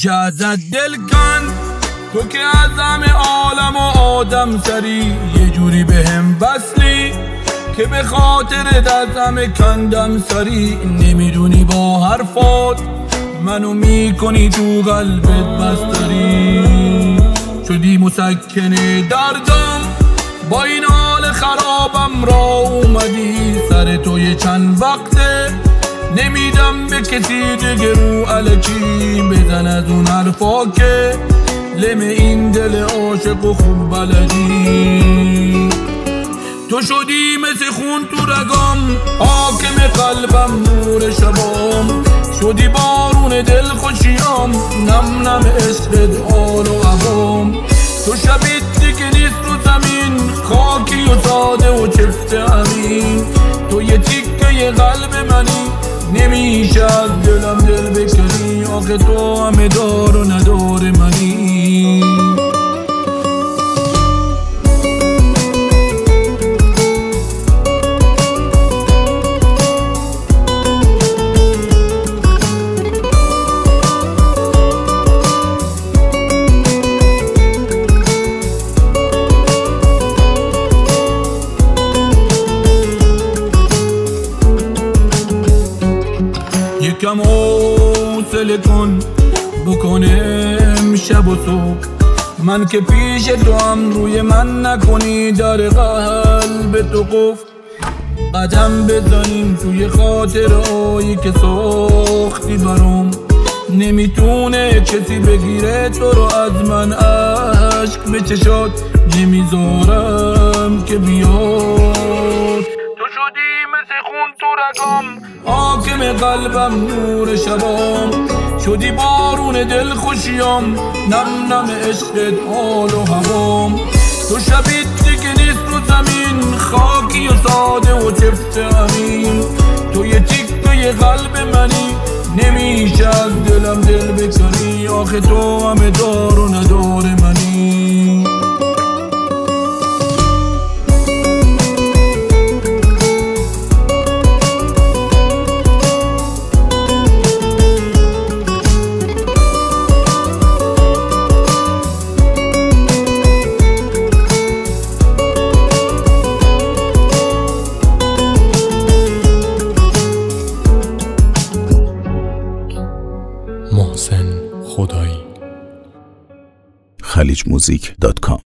نمیشه ازت دل کن، تو که از همه عالم و آدم سری، یه جوری به هم وصلی که به خاطر از همه کندم سری. نمیدونی با حرفات منو میکنی تو قلبت بستری، شدی مسکن دردم، با این حال خرابم را اومدی. سر توی چند وقته نمیدم به کسی دیگه رو الکی، بزن از اون حرفا که لم این دل عاشق و خوب بلدی. تو شدی مثل خون تو رگام، حاکم قلبم نور شبام، شدی بارون دل خوشیام، نم نم عشقت حال و عوام. تو شبیت دیگه نیست رو زمین، خاکی و ساده و چفت امین، تو یه تیکه قلب منی، نمیشه از دلم دل بکنی، آخه تو همه دار و ندار منی. یکم حوصله کن بکنم شب و صبح، من که پیش تو هم روی من نکنی در قلب تو قفل. قدم بزنیم توی خاطرهایی که ساختی برام، نمیتونه کسی بگیره تو رو از من، عشق به چشات نمیذارم که بیاد. تو شدی مثل خون تو رگام، حاکم قلبم نور شبام، شدی بارون دل خوشیام، نم نم عشقت حال و هوام. تو شبیت دیگه نیست رو زمین، خاکی و ساده و چفت امین، تو یه تیکه قلب منی، نمیشه از دلم دل بکنی، آخه تو همه دار و ندار منی. محسن خدایی. khalichmusic.com